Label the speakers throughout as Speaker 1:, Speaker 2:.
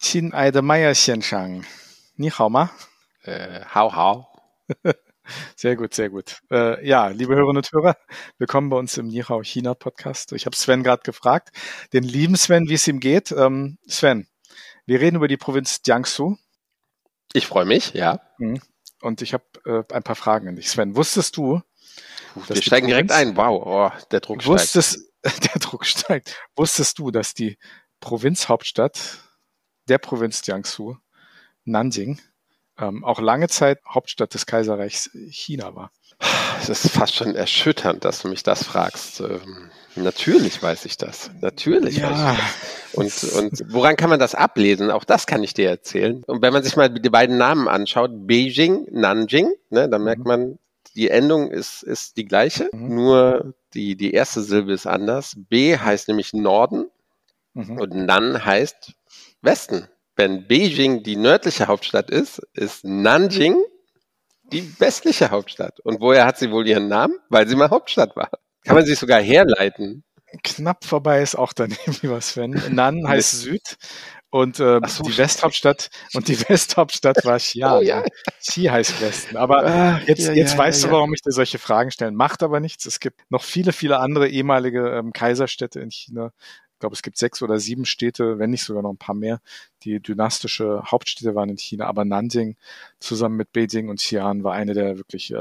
Speaker 1: 亲爱的Meier先生，你好吗？
Speaker 2: Hau.
Speaker 1: Sehr gut, sehr gut. Ja, liebe Hörerinnen und Hörer, willkommen bei uns im Nihao China Podcast. Ich habe Sven gerade gefragt, den lieben Sven, wie es ihm geht. Sven, wir reden über die Provinz Jiangsu.
Speaker 2: Ich freue mich, ja.
Speaker 1: Und ich habe ein paar Fragen an dich. Sven, wusstest du, dass
Speaker 2: wir steigen direkt ein. Wow, der Druck steigt.
Speaker 1: Der Druck steigt. Wusstest du, dass die Provinzhauptstadt der Provinz Jiangsu, Nanjing, auch lange Zeit Hauptstadt des Kaiserreichs China war?
Speaker 2: Es ist fast schon erschütternd, dass du mich das fragst. Natürlich weiß ich das. Natürlich weiß ich das. Und woran kann man das ablesen? Auch das kann ich dir erzählen. Und wenn man sich mal die beiden Namen anschaut, Beijing, Nanjing, ne, dann merkt man, die Endung ist die gleiche, nur die erste Silbe ist anders. B heißt nämlich Norden und Nan heißt Westen. Wenn Beijing die nördliche Hauptstadt ist Nanjing die westliche Hauptstadt. Und woher hat sie wohl ihren Namen? Weil sie mal Hauptstadt war. Kann man sich sogar herleiten.
Speaker 1: Knapp vorbei ist auch daneben, lieber Sven. Nan heißt Süd und die Westhauptstadt war Xi'an.
Speaker 2: Oh, ja.
Speaker 1: Xi heißt Westen. Aber jetzt weißt du, warum ich dir solche Fragen stelle. Macht aber nichts. Es gibt noch viele, viele andere ehemalige Kaiserstädte in China. Ich glaube, es gibt 6 oder 7 Städte, wenn nicht sogar noch ein paar mehr, die dynastische Hauptstädte waren in China. Aber Nanjing zusammen mit Beijing und Xi'an war eine der wirklich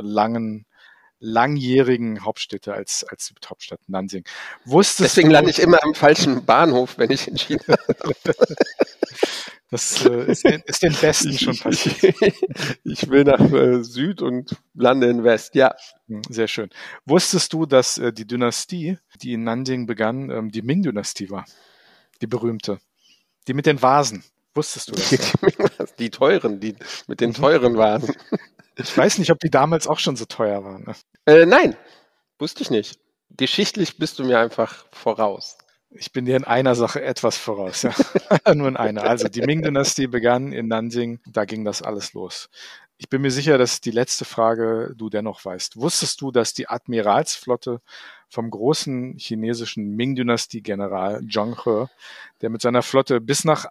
Speaker 1: langjährigen Hauptstädte als Südhauptstadt, Nanjing.
Speaker 2: Deswegen lande ich immer am falschen Bahnhof, wenn ich in China bin.
Speaker 1: Das ist den Besten schon passiert.
Speaker 2: Ich will nach Süd und lande in West, ja.
Speaker 1: Sehr schön. Wusstest du, dass die Dynastie, die in Nanjing begann, die Ming-Dynastie war? Die berühmte. Die mit den Vasen. Wusstest du das?
Speaker 2: Die teuren, die mit den teuren Vasen.
Speaker 1: Ich weiß nicht, ob die damals auch schon so teuer waren. Ne?
Speaker 2: Nein, wusste ich nicht. Geschichtlich bist du mir einfach voraus.
Speaker 1: Ich bin dir in einer Sache etwas voraus, ja. Nur in einer. Also die Ming-Dynastie begann in Nanjing, da ging das alles los. Ich bin mir sicher, dass die letzte Frage du dennoch weißt. Wusstest du, dass die Admiralsflotte vom großen chinesischen Ming-Dynastie-General Zheng He, der mit seiner Flotte bis nach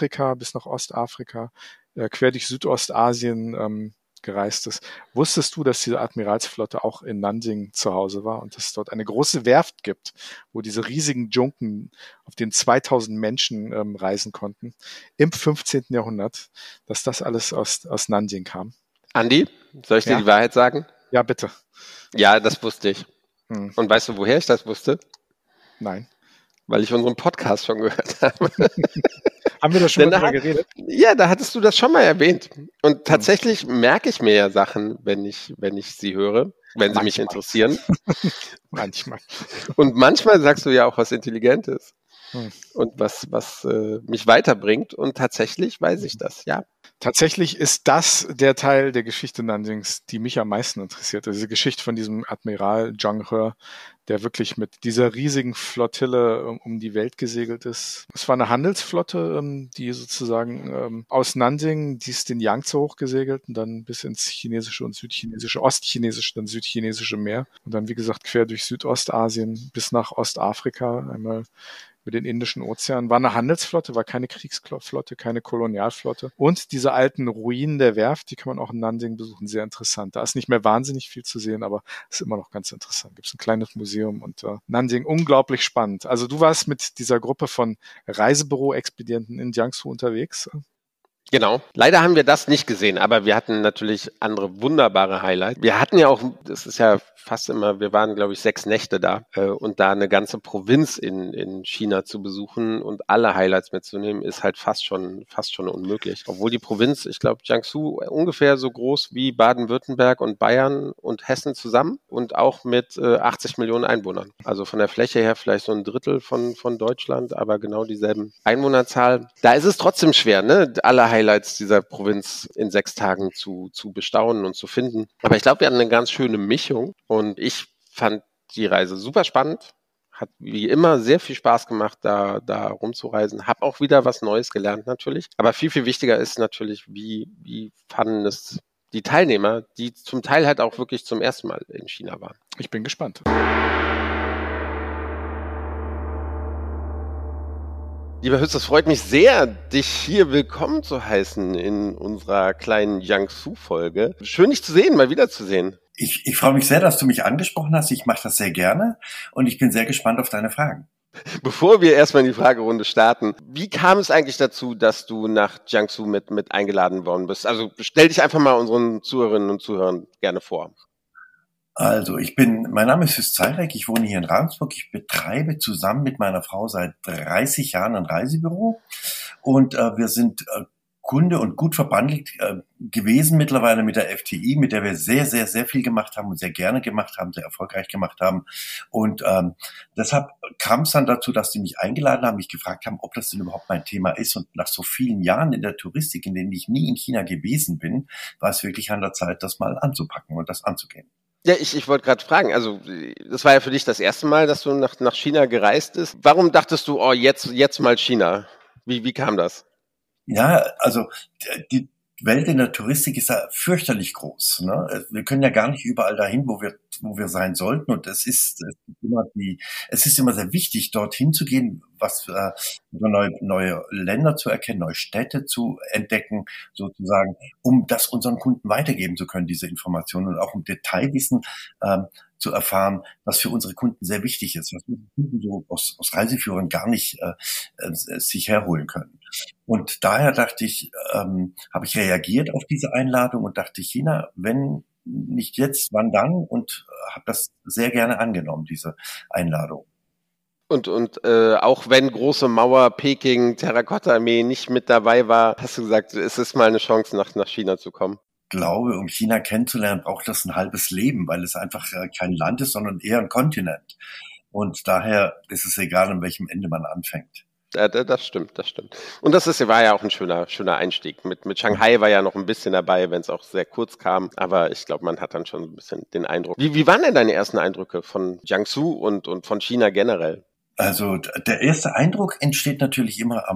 Speaker 1: Ostafrika, quer durch Südostasien gereist ist. Wusstest du, dass diese Admiralsflotte auch in Nanjing zu Hause war und dass es dort eine große Werft gibt, wo diese riesigen Junken, auf denen 2000 Menschen reisen konnten, im 15. Jahrhundert, dass das alles aus Nanjing kam?
Speaker 2: Andi, soll ich dir die Wahrheit sagen?
Speaker 1: Ja, bitte.
Speaker 2: Ja, das wusste ich. Und weißt du, woher ich das wusste?
Speaker 1: Nein.
Speaker 2: Weil ich unseren Podcast schon gehört habe.
Speaker 1: Haben wir da schon mal drüber geredet?
Speaker 2: Ja, da hattest du das schon mal erwähnt. Und tatsächlich merke ich mir ja Sachen, wenn ich sie höre, wenn sie mich interessieren.
Speaker 1: Manchmal.
Speaker 2: Und manchmal sagst du ja auch was Intelligentes. Und was mich weiterbringt. Und tatsächlich weiß ich das, ja.
Speaker 1: Tatsächlich ist das der Teil der Geschichte Nanjings, die mich am meisten interessiert. Also diese Geschichte von diesem Admiral Zheng He, der wirklich mit dieser riesigen Flottille um die Welt gesegelt ist. Es war eine Handelsflotte, die sozusagen aus Nanjing, die ist den Yangtze hochgesegelt und dann bis ins chinesische und südchinesische, ostchinesische, dann südchinesische Meer. Und dann, wie gesagt, quer durch Südostasien bis nach Ostafrika, einmal über den Indischen Ozean. War eine Handelsflotte, war keine Kriegsflotte, keine Kolonialflotte. Und diese alten Ruinen der Werft, die kann man auch in Nanjing besuchen. Sehr interessant. Da ist nicht mehr wahnsinnig viel zu sehen, aber ist immer noch ganz interessant. Gibt es ein kleines Museum und Nanjing unglaublich spannend. Also du warst mit dieser Gruppe von Reisebüro-Expedienten in Jiangsu unterwegs.
Speaker 2: Genau. Leider haben wir das nicht gesehen, aber wir hatten natürlich andere wunderbare Highlights. Wir hatten ja auch, das ist ja fast immer, wir waren, glaube ich, 6 Nächte da und da eine ganze Provinz in China zu besuchen und alle Highlights mitzunehmen, ist halt fast schon unmöglich. Obwohl die Provinz, ich glaube, Jiangsu ungefähr so groß wie Baden-Württemberg und Bayern und Hessen zusammen und auch mit 80 Millionen Einwohnern. Also von der Fläche her vielleicht so ein Drittel von Deutschland, aber genau dieselben Einwohnerzahl. Da ist es trotzdem schwer, ne, alle Highlights dieser Provinz in 6 Tagen zu bestaunen und zu finden. Aber ich glaube, wir hatten eine ganz schöne Mischung und ich fand die Reise super spannend. Hat wie immer sehr viel Spaß gemacht, da rumzureisen. Hab auch wieder was Neues gelernt natürlich. Aber viel, viel wichtiger ist natürlich, wie fanden es die Teilnehmer, die zum Teil halt auch wirklich zum ersten Mal in China waren.
Speaker 1: Ich bin gespannt.
Speaker 2: Lieber Hütz, es freut mich sehr, dich hier willkommen zu heißen in unserer kleinen Jiangsu-Folge. Schön, dich zu sehen, mal wiederzusehen.
Speaker 3: Ich freue mich sehr, dass du mich angesprochen hast. Ich mache das sehr gerne und ich bin sehr gespannt auf deine Fragen.
Speaker 2: Bevor wir erstmal in die Fragerunde starten, wie kam es eigentlich dazu, dass du nach Jiangsu mit eingeladen worden bist? Also stell dich einfach mal unseren Zuhörerinnen und Zuhörern gerne vor.
Speaker 3: Also, mein Name ist Hüß Zeyrek, ich wohne hier in Ravensburg. Ich betreibe zusammen mit meiner Frau seit 30 Jahren ein Reisebüro und wir sind Kunde und gut verbandelt gewesen mittlerweile mit der FTI, mit der wir sehr, sehr, sehr viel gemacht haben und sehr gerne gemacht haben, sehr erfolgreich gemacht haben. Und deshalb kam es dann dazu, dass die mich eingeladen haben, mich gefragt haben, ob das denn überhaupt mein Thema ist. Und nach so vielen Jahren in der Touristik, in denen ich nie in China gewesen bin, war es wirklich an der Zeit, das mal anzupacken und das anzugehen.
Speaker 2: Ja, ich wollte gerade fragen, also das war ja für dich das erste Mal, dass du nach China gereist bist. Warum dachtest du, oh, jetzt mal China? Wie kam das?
Speaker 3: Ja, also die Welt in der Touristik ist ja fürchterlich groß. Ne? Wir können ja gar nicht überall dahin, wo wir sein sollten. Und es ist immer sehr wichtig, dorthin zu gehen, neue Länder zu erkennen, neue Städte zu entdecken, sozusagen, um das unseren Kunden weitergeben zu können, diese Informationen und auch um Detailwissen zu erfahren, was für unsere Kunden sehr wichtig ist, was unsere Kunden so aus Reiseführern gar nicht sich herholen können. Und daher dachte ich, habe ich reagiert auf diese Einladung und dachte, China, wenn nicht jetzt, wann dann? Und habe das sehr gerne angenommen, diese Einladung.
Speaker 2: Und auch wenn große Mauer, Peking, Terrakotta-Armee nicht mit dabei war, hast du gesagt, es ist mal eine Chance, nach China zu kommen.
Speaker 3: Ich glaube, um China kennenzulernen, braucht das ein halbes Leben, weil es einfach kein Land ist, sondern eher ein Kontinent. Und daher ist es egal, an welchem Ende man anfängt.
Speaker 2: Ja, das stimmt. Und war ja auch ein schöner Einstieg. Mit Shanghai war ja noch ein bisschen dabei, wenn es auch sehr kurz kam. Aber ich glaube, man hat dann schon ein bisschen den Eindruck. Wie waren denn deine ersten Eindrücke von Jiangsu und von China generell?
Speaker 3: Also der erste Eindruck entsteht natürlich immer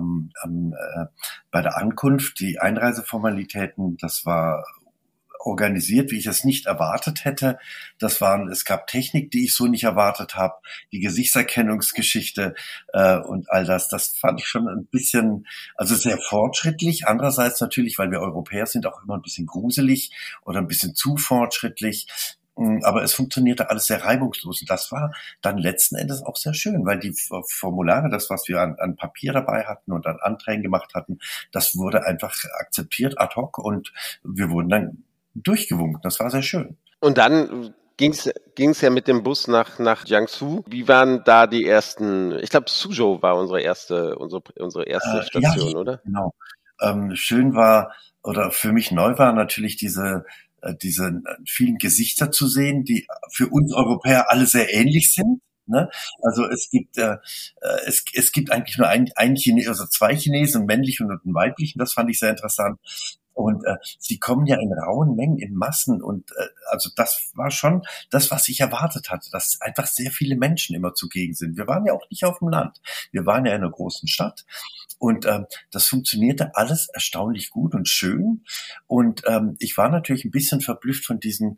Speaker 3: bei der Ankunft. Die Einreiseformalitäten, das war organisiert, wie ich es nicht erwartet hätte. Es gab Technik, die ich so nicht erwartet habe, die Gesichtserkennungsgeschichte und all das. Das fand ich schon ein bisschen, also sehr fortschrittlich. Andererseits natürlich, weil wir Europäer sind, auch immer ein bisschen gruselig oder ein bisschen zu fortschrittlich. Aber es funktionierte alles sehr reibungslos. Und das war dann letzten Endes auch sehr schön, weil die Formulare, das, was wir an Papier dabei hatten und an Anträgen gemacht hatten, das wurde einfach akzeptiert ad hoc und wir wurden dann durchgewunken. Das war sehr schön.
Speaker 2: Und dann ging's ja mit dem Bus nach Jiangsu. Wie waren da die ersten, ich glaube Suzhou war unsere erste Station, ja, oder?
Speaker 3: Genau. Schön war, oder für mich neu war natürlich diese vielen Gesichter zu sehen, die für uns Europäer alle sehr ähnlich sind. Ne? Also es gibt eigentlich nur ein Chinesen, also zwei Chinesen, einen männlichen und einen weiblichen. Das fand ich sehr interessant. Und sie kommen ja in rauen Mengen, in Massen. Und also das war schon das, was ich erwartet hatte, dass einfach sehr viele Menschen immer zugegen sind. Wir waren ja auch nicht auf dem Land. Wir waren ja in einer großen Stadt. Und das funktionierte alles erstaunlich gut und schön. Und ich war natürlich ein bisschen verblüfft von diesem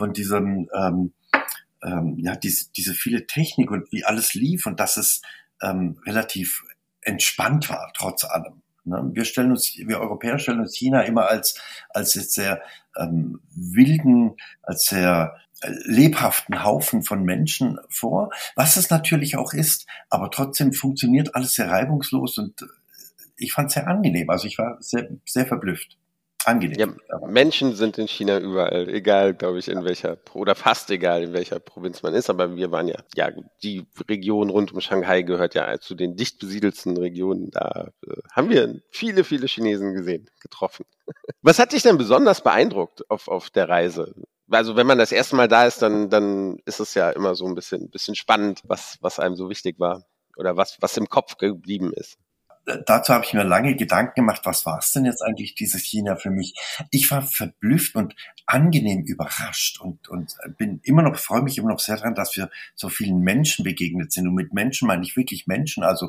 Speaker 3: diese viele Technik und wie alles lief und dass es relativ entspannt war, trotz allem. Ne? Wir Europäer stellen uns China immer als jetzt sehr wilden, als sehr lebhaften Haufen von Menschen vor, was es natürlich auch ist, aber trotzdem funktioniert alles sehr reibungslos und ich fand es sehr angenehm. Also ich war sehr, sehr verblüfft. Angenehm.
Speaker 2: Ja, Menschen sind in China überall, egal, glaube ich, oder fast egal, in welcher Provinz man ist. Aber wir waren ja, die Region rund um Shanghai gehört ja zu den dicht besiedelsten Regionen. Da haben wir viele, viele Chinesen getroffen. Was hat dich denn besonders beeindruckt auf der Reise? Also wenn man das erste Mal da ist, dann ist es ja immer so ein bisschen spannend, was einem so wichtig war oder was im Kopf geblieben ist.
Speaker 3: Dazu habe ich mir lange Gedanken gemacht, was war es denn jetzt eigentlich, dieses China für mich? Ich war verblüfft und angenehm überrascht und freue mich immer noch sehr daran, dass wir so vielen Menschen begegnet sind. Und mit Menschen meine ich wirklich Menschen, also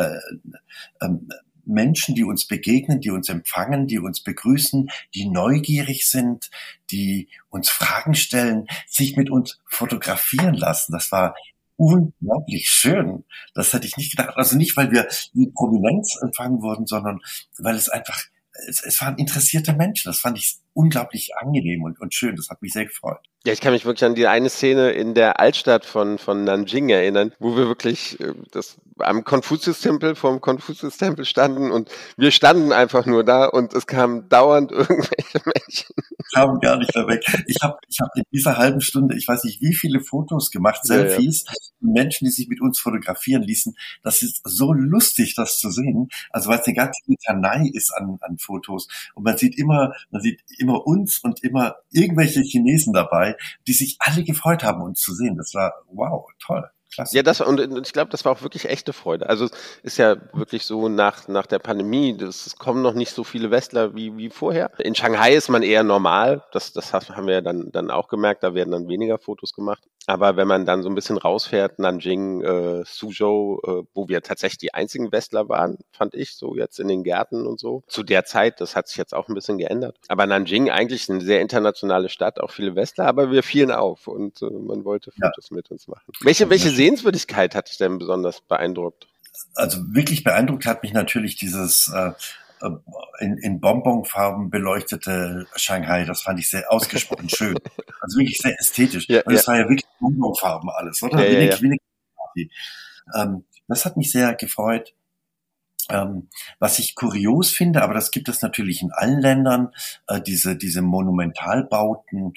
Speaker 3: Menschen, die uns begegnen, die uns empfangen, die uns begrüßen, die neugierig sind, die uns Fragen stellen, sich mit uns fotografieren lassen. Das war unglaublich schön. Das hätte ich nicht gedacht. Also nicht, weil wir mit Prominenz empfangen wurden, sondern weil es einfach, es waren interessierte Menschen. Das fand ich unglaublich angenehm und schön. Das hat mich sehr gefreut.
Speaker 2: Ja, ich kann mich wirklich an die eine Szene in der Altstadt von Nanjing erinnern, wo wir wirklich am Konfuzius-Tempel, vom Konfuzius-Tempel standen und wir standen einfach nur da und es kamen dauernd irgendwelche Menschen.
Speaker 3: Kamen gar nicht mehr weg. Ich hab in dieser halben Stunde, ich weiß nicht, wie viele Fotos gemacht, Selfies, Menschen, die sich mit uns fotografieren ließen. Das ist so lustig, das zu sehen. Also weil es eine ganze Litanei ist an Fotos und man sieht immer uns und immer irgendwelche Chinesen dabei, die sich alle gefreut haben, uns zu sehen. Das war wow, toll. Klasse.
Speaker 2: Ja, und ich glaube, das war auch wirklich echte Freude. Also es ist ja wirklich so nach der Pandemie, es kommen noch nicht so viele Westler wie vorher. In Shanghai ist man eher normal, das haben wir ja dann auch gemerkt, da werden dann weniger Fotos gemacht. Aber wenn man dann so ein bisschen rausfährt, Nanjing, Suzhou, wo wir tatsächlich die einzigen Westler waren, fand ich, so jetzt in den Gärten und so. Zu der Zeit, das hat sich jetzt auch ein bisschen geändert. Aber Nanjing eigentlich eine sehr internationale Stadt, auch viele Westler, aber wir fielen auf und man wollte Fotos mit uns machen. Welche Sehenswürdigkeit hat dich denn besonders beeindruckt?
Speaker 3: Also wirklich beeindruckt hat mich natürlich dieses in Bonbonfarben beleuchtete Shanghai. Das fand ich sehr ausgesprochen schön. Also wirklich sehr ästhetisch.
Speaker 2: Ja,
Speaker 3: und es war ja wirklich Bonbonfarben alles, oder? Wenig. Das hat mich sehr gefreut. Was ich kurios finde, aber das gibt es natürlich in allen Ländern, diese Monumentalbauten,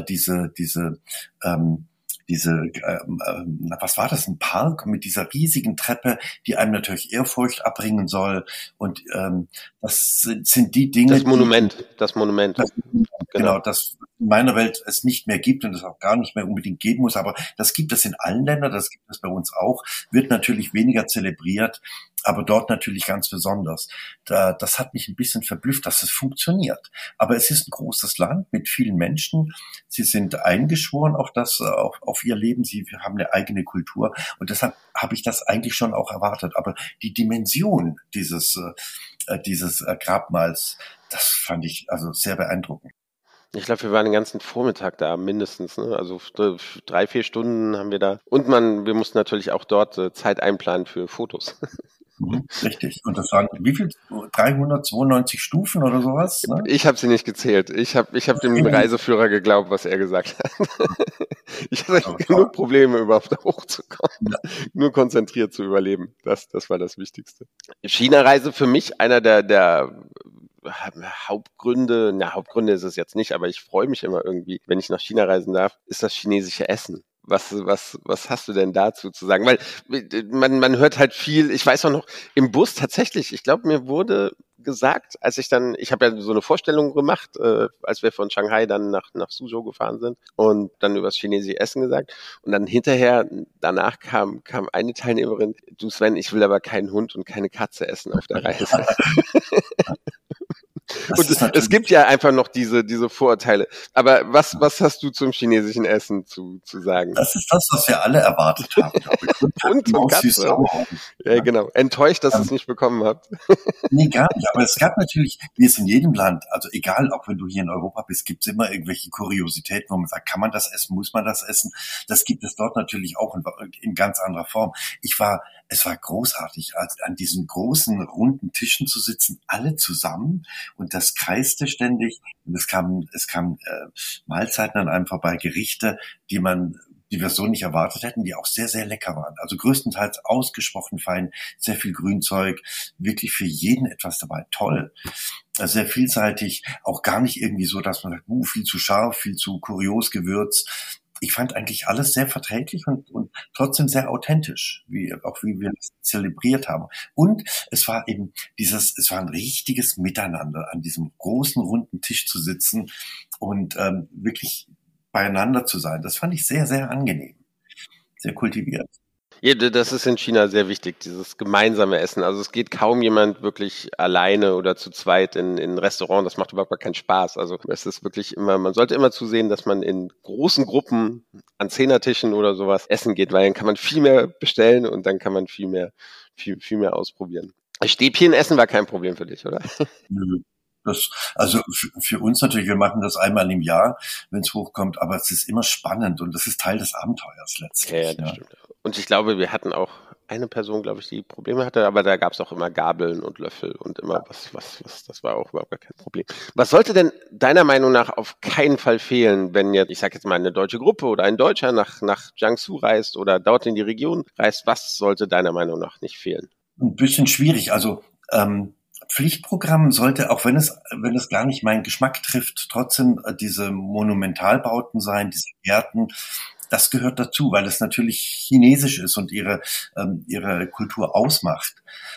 Speaker 3: was war das, ein Park mit dieser riesigen Treppe, die einem natürlich Ehrfurcht abbringen soll. Und das sind die Dinge,
Speaker 2: das Monument.
Speaker 3: Genau, das in meiner Welt es nicht mehr gibt und es auch gar nicht mehr unbedingt geben muss, aber das gibt es in allen Ländern, das gibt es bei uns auch, wird natürlich weniger zelebriert, aber dort natürlich ganz besonders. Das hat mich ein bisschen verblüfft, dass es funktioniert. Aber es ist ein großes Land mit vielen Menschen. Sie sind eingeschworen auf ihr Leben. Sie haben eine eigene Kultur. Und deshalb habe ich das eigentlich schon auch erwartet. Aber die Dimension dieses Grabmals, das fand ich also sehr beeindruckend.
Speaker 2: Ich glaube, wir waren den ganzen Vormittag da mindestens, ne? Also 3-4 Stunden haben wir da. Und wir mussten natürlich auch dort Zeit einplanen für Fotos.
Speaker 3: Richtig. Und das waren wie viel? 392 Stufen oder sowas? Ne?
Speaker 2: Ich habe sie nicht gezählt. Ich hab dem Reiseführer geglaubt, was er gesagt hat. Ich hatte genug Probleme, überhaupt da hochzukommen. Ja. Nur konzentriert zu überleben. Das war das Wichtigste. China-Reise für mich einer der Hauptgründe ist es jetzt nicht, aber ich freue mich immer irgendwie, wenn ich nach China reisen darf, ist das chinesische Essen. Was hast du denn dazu zu sagen? Weil man hört halt viel, ich weiß auch noch, im Bus tatsächlich, ich glaube, mir wurde gesagt, ich habe ja so eine Vorstellung gemacht, als wir von Shanghai dann nach Suzhou gefahren sind und dann über das chinesische Essen gesagt und dann danach kam eine Teilnehmerin, du Sven, ich will aber keinen Hund und keine Katze essen auf der Reise. Und es gibt ja einfach noch diese Vorurteile. Aber was hast du zum chinesischen Essen zu sagen?
Speaker 3: Das ist das, was wir alle erwartet haben.
Speaker 2: Und Katze. Ja, genau. Enttäuscht, dass ihr es nicht bekommen habt.
Speaker 3: Nee, gar nicht. Aber es gab natürlich, wie es in jedem Land, also egal, auch wenn du hier in Europa bist, gibt es immer irgendwelche Kuriositäten, wo man sagt, kann man das essen, muss man das essen? Das gibt es dort natürlich auch in ganz anderer Form. Es war großartig, an diesen großen, runden Tischen zu sitzen, alle zusammen und das kreiste ständig und es kamen Mahlzeiten an einem vorbei, Gerichte, die wir so nicht erwartet hätten, die auch sehr, sehr lecker waren. Also größtenteils ausgesprochen fein, sehr viel Grünzeug, wirklich für jeden etwas dabei. Toll. Sehr vielseitig, auch gar nicht irgendwie so, dass man sagt, viel zu scharf, viel zu kurios gewürzt. Ich fand eigentlich alles sehr verträglich und trotzdem sehr authentisch, wie wir es zelebriert haben. Und es war eben es war ein richtiges Miteinander, an diesem großen, runden Tisch zu sitzen und wirklich beieinander zu sein. Das fand ich sehr, sehr angenehm, sehr kultiviert.
Speaker 2: Ja, das ist in China sehr wichtig, dieses gemeinsame Essen. Also es geht kaum jemand wirklich alleine oder zu zweit in ein Restaurant. Das macht überhaupt gar keinen Spaß. Also es ist wirklich man sollte immer zusehen, dass man in großen Gruppen an Zehnertischen oder sowas essen geht, weil dann kann man viel mehr bestellen und dann kann man viel mehr ausprobieren. Stäbchen essen war kein Problem für dich, oder?
Speaker 3: Nö. Also für uns natürlich, wir machen das einmal im Jahr, wenn es hochkommt, aber es ist immer spannend und das ist Teil des Abenteuers letztlich.
Speaker 2: Ja, das stimmt. Und ich glaube, wir hatten auch eine Person, glaube ich, die Probleme hatte, aber da gab es auch immer Gabeln und Löffel und immer was, das war auch überhaupt gar kein Problem. Was sollte denn deiner Meinung nach auf keinen Fall fehlen, wenn jetzt, ich sage jetzt mal, eine deutsche Gruppe oder ein Deutscher nach Jiangsu reist oder dort in die Region reist, was sollte deiner Meinung nach nicht fehlen?
Speaker 3: Ein bisschen schwierig. Also Pflichtprogramm sollte, auch wenn es gar nicht meinen Geschmack trifft, trotzdem diese Monumentalbauten sein, diese Gärten. Das gehört dazu, weil es natürlich chinesisch ist und ihre Kultur ausmacht.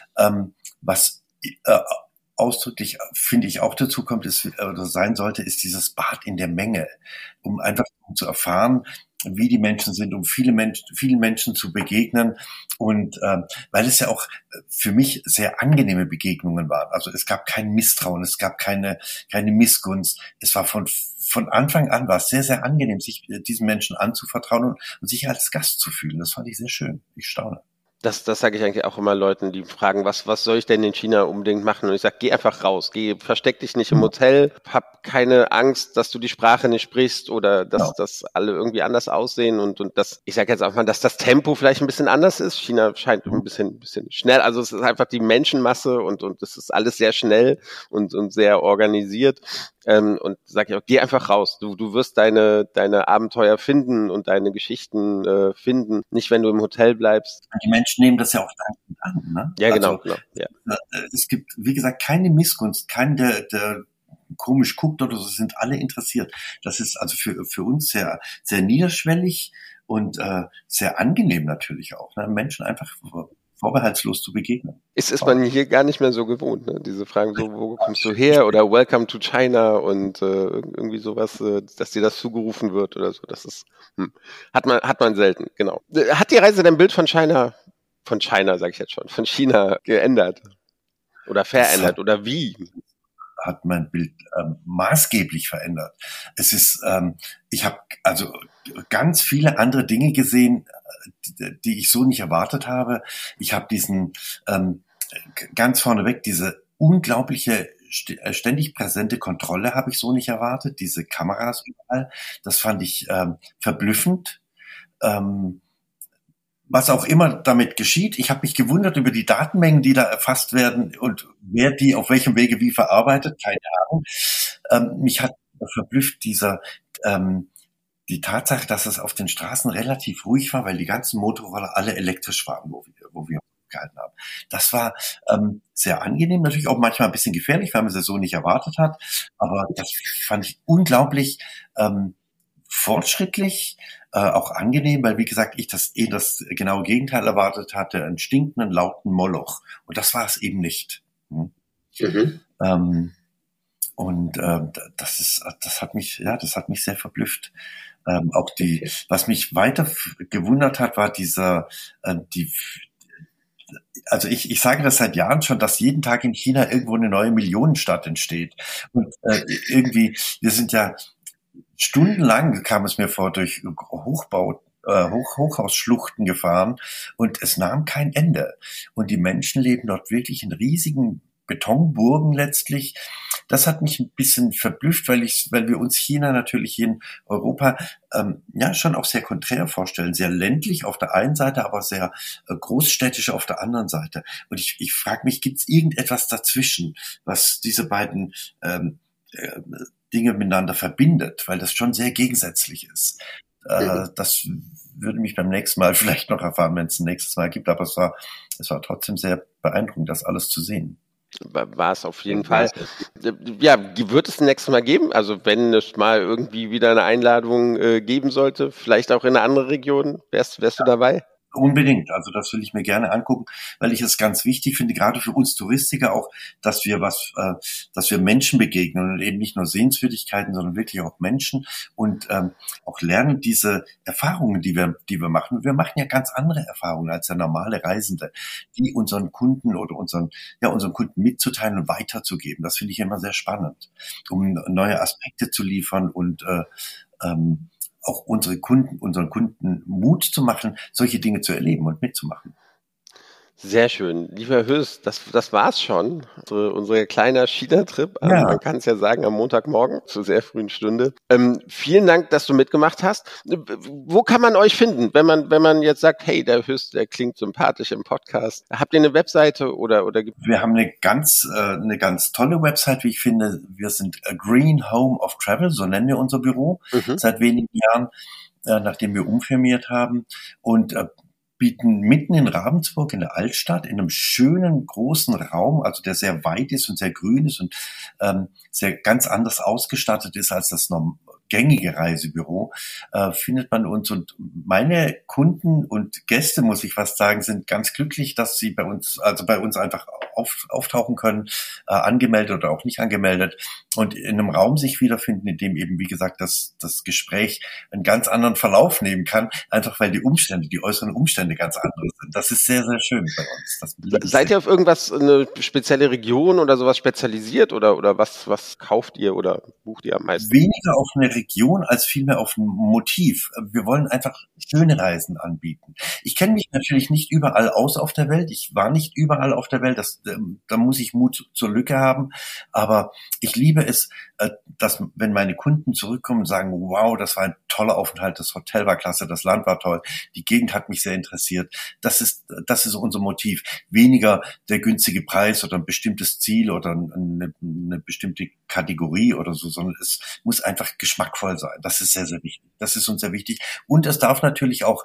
Speaker 3: Was ausdrücklich, finde ich, auch dazu kommt, ist, oder sein sollte, ist dieses Bad in der Menge, um einfach zu erfahren, wie die Menschen sind, um vielen Menschen zu begegnen und weil es ja auch für mich sehr angenehme Begegnungen waren. Also es gab kein Misstrauen, es gab keine Missgunst. Es war von Anfang an war es sehr, sehr angenehm, sich diesen Menschen anzuvertrauen und sich als Gast zu fühlen. Das fand ich sehr schön. Ich staune.
Speaker 2: Das sage ich eigentlich auch immer Leuten, die fragen, was soll ich denn in China unbedingt machen? Und ich sage, geh einfach raus, versteck dich nicht im Hotel, hab keine Angst, dass du die Sprache nicht sprichst oder dass alle irgendwie anders aussehen und das, ich sage jetzt auch mal, dass das Tempo vielleicht ein bisschen anders ist. China scheint ein bisschen schnell, also es ist einfach die Menschenmasse und es ist alles sehr schnell und sehr organisiert. Und sag ich auch, geh einfach raus. Du wirst deine Abenteuer finden und deine Geschichten finden. Nicht, wenn du im Hotel bleibend.
Speaker 3: Die Menschen nehmen das ja auch dankend an. Ne?
Speaker 2: Ja, genau. Ja.
Speaker 3: Es gibt, wie gesagt, keine Missgunst, keinen, der komisch guckt oder so, sind alle interessiert. Das ist also für uns sehr, sehr niederschwellig und sehr angenehm natürlich auch. Ne? Menschen einfach vorbehaltslos zu begegnen.
Speaker 2: Ist man hier gar nicht mehr so gewohnt, ne? Diese Fragen so, wo kommst du her oder Welcome to China und irgendwie sowas, dass dir das zugerufen wird oder so. Das ist hat man selten, genau. Hat die Reise dein Bild von China sage ich jetzt schon, von China geändert oder verändert oder wie?
Speaker 3: Hat mein Bild maßgeblich verändert. Es ist, ich habe also ganz viele andere Dinge gesehen, die ich so nicht erwartet habe. Ich habe diesen ganz vorneweg diese unglaubliche ständig präsente Kontrolle habe ich so nicht erwartet. Diese Kameras überall, das fand ich verblüffend. Was auch immer damit geschieht. Ich habe mich gewundert über die Datenmengen, die da erfasst werden und wer die auf welchem Wege wie verarbeitet, keine Ahnung. Mich hat verblüfft die Tatsache, dass es auf den Straßen relativ ruhig war, weil die ganzen Motorroller alle elektrisch waren, wo wir gehalten haben. Das war sehr angenehm, natürlich auch manchmal ein bisschen gefährlich, weil man es so nicht erwartet hat, aber das fand ich unglaublich fortschrittlich, auch angenehm, weil wie gesagt, ich das genaue Gegenteil erwartet hatte, einen stinkenden, lauten Moloch. Und das war es eben nicht. Das hat mich sehr verblüfft. Auch was mich weiter gewundert hat, war also ich sage das seit Jahren schon, dass jeden Tag in China irgendwo eine neue Millionenstadt entsteht. Und irgendwie, wir sind ja stundenlang, kam es mir vor, durch Hochhausschluchten gefahren und es nahm kein Ende. Und die Menschen leben dort wirklich in riesigen Betonburgen letztlich. Das hat mich ein bisschen verblüfft, weil wir uns China natürlich in Europa schon auch sehr konträr vorstellen. Sehr ländlich auf der einen Seite, aber sehr großstädtisch auf der anderen Seite. Und ich frage mich, gibt es irgendetwas dazwischen, was diese beiden Dinge miteinander verbindet, weil das schon sehr gegensätzlich ist. Das würde mich beim nächsten Mal vielleicht noch erfahren, wenn es ein nächstes Mal gibt, aber es war trotzdem sehr beeindruckend, das alles zu sehen.
Speaker 2: War es auf jeden Fall. Ja, wird es nächstes Mal geben? Also wenn es mal irgendwie wieder eine Einladung geben sollte, vielleicht auch in eine andere Region, wärst du dabei?
Speaker 3: Unbedingt. Also das will ich mir gerne angucken, weil ich es ganz wichtig finde, gerade für uns Touristiker auch, dass wir Menschen begegnen und eben nicht nur Sehenswürdigkeiten, sondern wirklich auch Menschen und auch lernen diese Erfahrungen, die wir machen. Wir machen ja ganz andere Erfahrungen als der normale Reisende, die unseren Kunden oder unseren Kunden mitzuteilen und weiterzugeben. Das finde ich immer sehr spannend, um neue Aspekte zu liefern und auch unseren Kunden Mut zu machen, solche Dinge zu erleben und mitzumachen.
Speaker 2: Sehr schön. Lieber Höß, das war's schon. Unser kleiner China-Trip. Also man kann es ja sagen, am Montagmorgen zur sehr frühen Stunde. Vielen Dank, dass du mitgemacht hast. Wo kann man euch finden, wenn man jetzt sagt, hey, der Höß, der klingt sympathisch im Podcast. Habt ihr eine Webseite oder
Speaker 3: Wir haben eine ganz tolle Website, wie ich finde. Wir sind A Green Home of Travel, so nennen wir unser Büro, seit wenigen Jahren, nachdem wir umfirmiert haben, und bieten mitten in Ravensburg in der Altstadt in einem schönen großen Raum, also der sehr weit ist und sehr grün ist und sehr ganz anders ausgestattet ist als das gängige Reisebüro, findet man uns. Und meine Kunden und Gäste, muss ich fast sagen, sind ganz glücklich, dass sie bei uns einfach auftauchen können, angemeldet oder auch nicht angemeldet, und in einem Raum sich wiederfinden, in dem eben, wie gesagt, das Gespräch einen ganz anderen Verlauf nehmen kann, einfach weil die äußeren Umstände ganz andere sind. Das ist sehr, sehr schön bei uns.
Speaker 2: Seid ihr auf irgendwas, eine spezielle Region oder sowas spezialisiert oder was kauft ihr oder bucht ihr am meisten?
Speaker 3: Weniger auf eine Region als vielmehr auf ein Motiv. Wir wollen einfach schöne Reisen anbieten. Ich kenne mich natürlich nicht überall aus auf der Welt. Ich war nicht überall auf der Welt. Da muss ich Mut zur Lücke haben. Aber ich liebe es, dass, wenn meine Kunden zurückkommen und sagen, wow, das war ein toller Aufenthalt, das Hotel war klasse, das Land war toll, die Gegend hat mich sehr interessiert. Das ist unser Motiv. Weniger der günstige Preis oder ein bestimmtes Ziel oder eine bestimmte Kategorie oder so, sondern es muss einfach geschmackvoll sein. Das ist sehr, sehr wichtig. Das ist uns sehr wichtig. Und es darf natürlich auch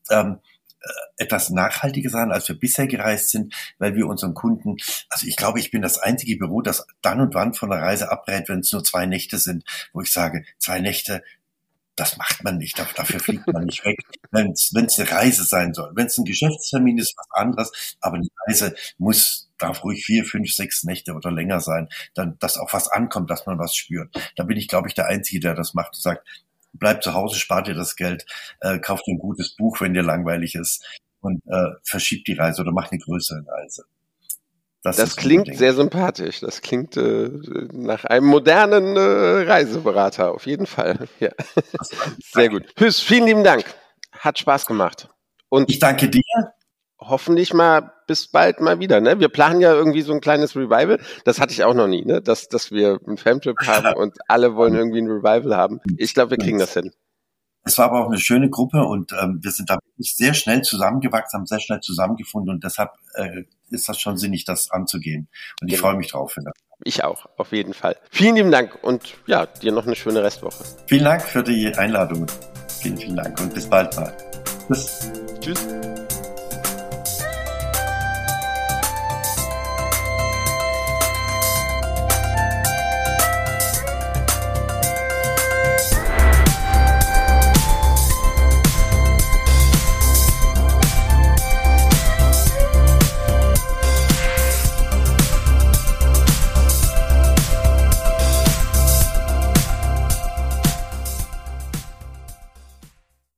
Speaker 3: etwas nachhaltiger sein, als wir bisher gereist sind, weil wir unseren Kunden, also ich glaube, ich bin das einzige Büro, das dann und wann von der Reise abrät, wenn es nur 2 Nächte sind, wo ich sage, 2 Nächte, das macht man nicht, dafür fliegt man nicht weg, wenn es eine Reise sein soll. Wenn es ein Geschäftstermin ist, was anderes, aber eine Reise darf ruhig 4, 5, 6 Nächte oder länger sein, dann, dass auch was ankommt, dass man was spürt. Da bin ich, glaube ich, der Einzige, der das macht und sagt, bleib zu Hause, spart dir das Geld, kauft dir ein gutes Buch, wenn dir langweilig ist, und verschiebt die Reise oder macht eine größere Reise.
Speaker 2: Das klingt sehr sympathisch. Das klingt nach einem modernen Reiseberater, auf jeden Fall. Ja. Sehr gut. Höß, vielen lieben Dank. Hat Spaß gemacht. Und
Speaker 3: ich danke dir.
Speaker 2: Hoffentlich mal bis bald mal wieder. Ne? Wir planen ja irgendwie so ein kleines Revival. Das hatte ich auch noch nie, ne? Dass wir einen Famtrip haben und alle wollen irgendwie ein Revival haben. Ich glaube, wir kriegen das hin.
Speaker 3: Es war aber auch eine schöne Gruppe und wir sind da wirklich sehr schnell zusammengewachsen, haben sehr schnell zusammengefunden, und deshalb ist das schon sinnig, das anzugehen. Und ich freue mich drauf.
Speaker 2: Ich auch, auf jeden Fall. Vielen lieben Dank und ja, dir noch eine schöne Restwoche.
Speaker 3: Vielen Dank für die Einladung. Vielen, vielen Dank und bis bald mal. Tschüss.
Speaker 2: Tschüss.